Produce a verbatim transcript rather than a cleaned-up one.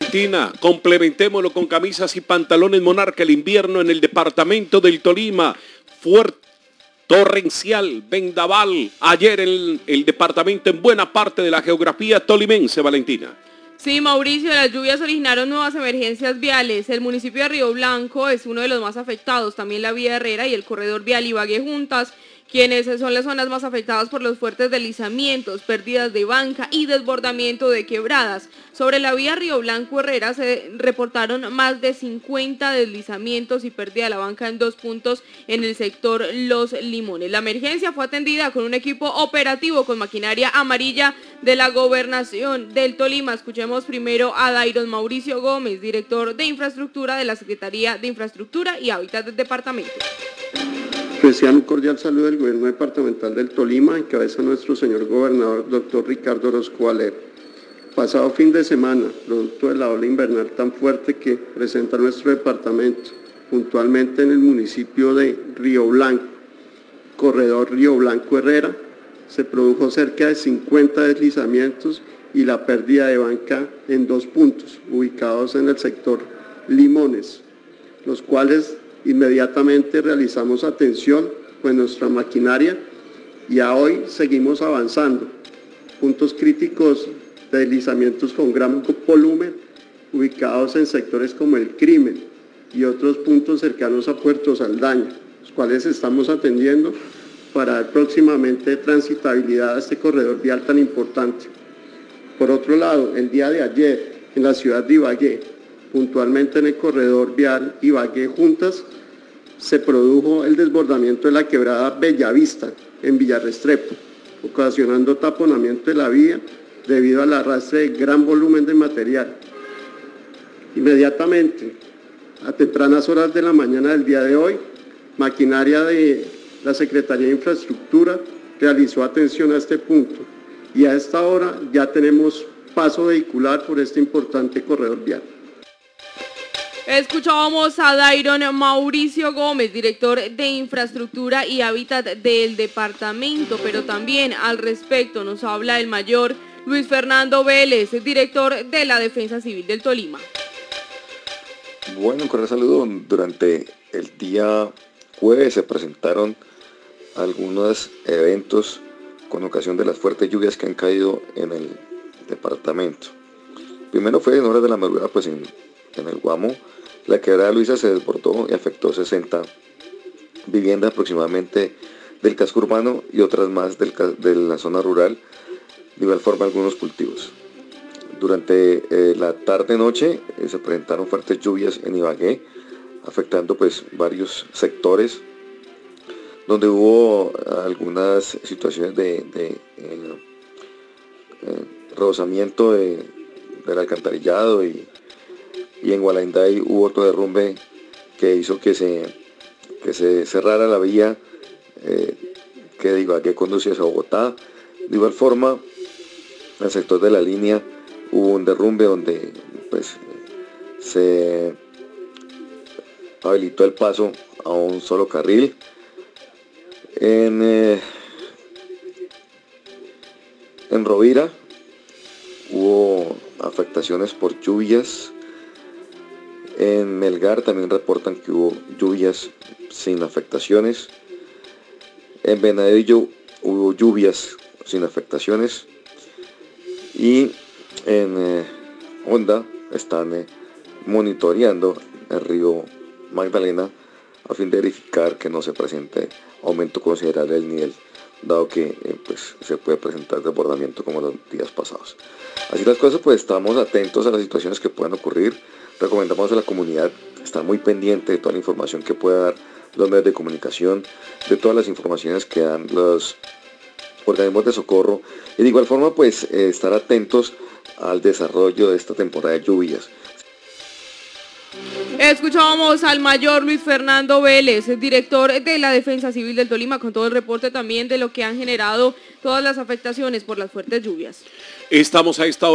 Valentina, complementémoslo con camisas y pantalones Monarca. El invierno en el departamento del Tolima, fuerte, torrencial, vendaval. Ayer el, el departamento en buena parte de la geografía tolimense, Valentina. Sí, Mauricio, las lluvias originaron nuevas emergencias viales. El municipio de Río Blanco es uno de los más afectados, también la vía Herrera y el corredor vial Ibagué juntas, quienes son las zonas más afectadas por los fuertes deslizamientos, pérdidas de banca y desbordamiento de quebradas. Sobre la vía Río Blanco-Herrera se reportaron más de cincuenta deslizamientos y pérdida de la banca en dos puntos en el sector Los Limones. La emergencia fue atendida con un equipo operativo con maquinaria amarilla de la Gobernación del Tolima. Escuchemos primero a Dairon Mauricio Gómez, director de Infraestructura de la Secretaría de Infraestructura y Hábitat del departamento. Reciban un cordial saludo del Gobierno Departamental del Tolima, en cabeza nuestro señor gobernador, doctor Ricardo Orozco Valero. Pasado fin de semana, producto de la ola invernal tan fuerte que presenta nuestro departamento, puntualmente en el municipio de Río Blanco, corredor Río Blanco-Herrera, se produjo cerca de cincuenta deslizamientos y la pérdida de banca en dos puntos, ubicados en el sector Limones, los cuales inmediatamente realizamos atención con nuestra maquinaria y a hoy seguimos avanzando. Puntos críticos de deslizamientos con gran volumen ubicados en sectores como el Crimen y otros puntos cercanos a Puerto Saldaña, los cuales estamos atendiendo para dar próximamente transitabilidad a este corredor vial tan importante. Por otro lado, el día de ayer en la ciudad de Ibagué, puntualmente en el corredor vial Ibagué Juntas, se produjo el desbordamiento de la quebrada Bellavista en Villarrestrepo, ocasionando taponamiento de la vía debido al arrastre de gran volumen de material. Inmediatamente, a tempranas horas de la mañana del día de hoy, maquinaria de la Secretaría de Infraestructura realizó atención a este punto y a esta hora ya tenemos paso vehicular por este importante corredor vial. Escuchábamos a Dairon Mauricio Gómez, director de Infraestructura y Hábitat del departamento, pero también al respecto nos habla el mayor Luis Fernando Vélez, director de la Defensa Civil del Tolima. Bueno, un cordial saludo. Durante el día jueves se presentaron algunos eventos con ocasión de las fuertes lluvias que han caído en el departamento. Primero fue en horas de la madrugada, pues en, en el Guamo, la quebrada Luisa se desbordó y afectó sesenta viviendas aproximadamente del casco urbano y otras más del, de la zona rural, de igual forma algunos cultivos. Durante eh, la tarde-noche eh, se presentaron fuertes lluvias en Ibagué, afectando pues varios sectores, donde hubo algunas situaciones de, de eh, eh, rebosamiento de, del alcantarillado y y en Gualanday hubo otro derrumbe que hizo que se, que se cerrara la vía eh, que de Ibagué conducía hacia Bogotá. De igual forma, en el sector de la línea hubo un derrumbe donde pues, se habilitó el paso a un solo carril. En, eh, en Rovira hubo afectaciones por lluvias. En Melgar también reportan que hubo lluvias sin afectaciones. En Venadillo hubo lluvias sin afectaciones. Y en eh, Honda están eh, monitoreando el río Magdalena a fin de verificar que no se presente aumento considerable del nivel, dado que eh, pues, se puede presentar desbordamiento como los días pasados. Así las cosas, pues estamos atentos a las situaciones que puedan ocurrir. Recomendamos a la comunidad estar muy pendiente de toda la información que pueda dar los medios de comunicación, de todas las informaciones que dan los organismos de socorro y de igual forma pues eh, estar atentos al desarrollo de esta temporada de lluvias. Escuchábamos al mayor Luis Fernando Vélez, director de la Defensa Civil del Tolima, con todo el reporte también de lo que han generado todas las afectaciones por las fuertes lluvias. Estamos a esta hora.